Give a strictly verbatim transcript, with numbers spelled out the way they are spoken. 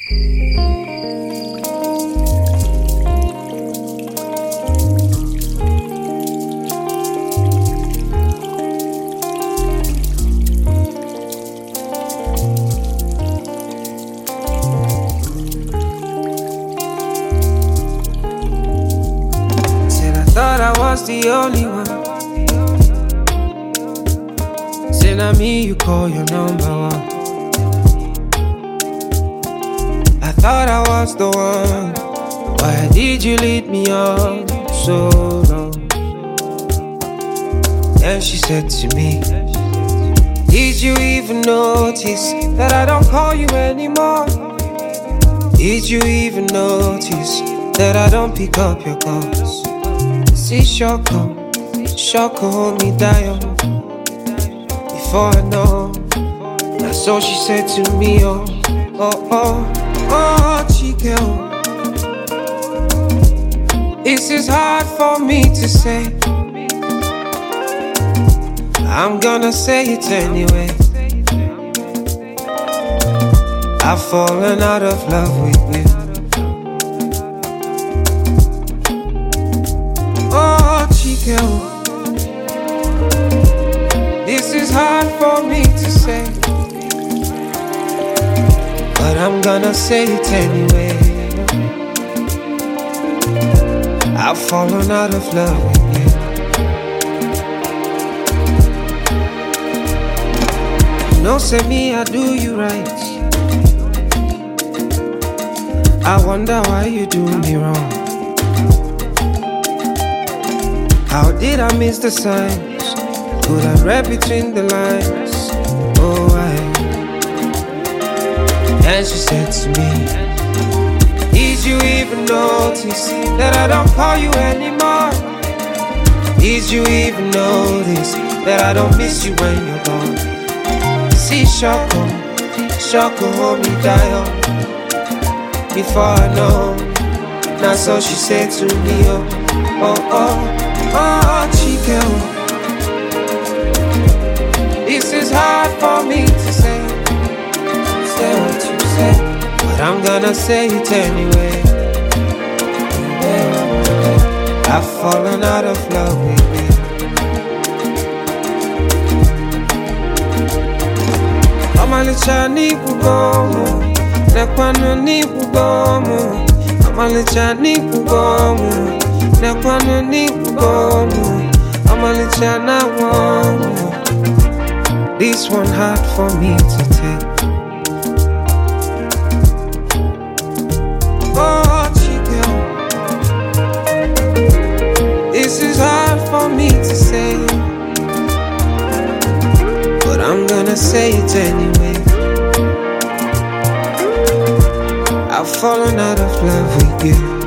Thought I was the only one. Say na me you call your number one. I thought I was the one. Why did you lead me on so long? Then she said to me, did you even notice that I don't call you anymore? Did you even notice that I don't pick up your calls? See Shoko, Shoko hold me down. Before I know, that's all she said to me. Oh, oh, oh, oh, Chike. This is hard for me to say. I'm gonna say it anyway. I've fallen out of love with you. This is hard for me to say, but I'm gonna say it anyway. I've fallen out of love with you. No, say me, I do you right. I wonder why you do me wrong. How did I miss the signs? Could I read between the lines? Oh, I. And she said to me, did you even notice that I don't call you anymore? Did you even notice that I don't miss you when you're gone? See Shoko, Shoko hold me down. Before I know, that's all she said to me. Oh, oh, oh. Oh, Chike, this is hard for me to say. Say what you say, but I'm gonna say it anyway. I've fallen out of love with you. Amalicha ni kugomo, nekwano ni kugomo. Amalicha ni kugomo. Nekwano ni kugomo, amalicha na wangu. This one hard for me to take. Oh, Chike, this is hard for me to say, but I'm gonna say it anyway. I've fallen out of love with you.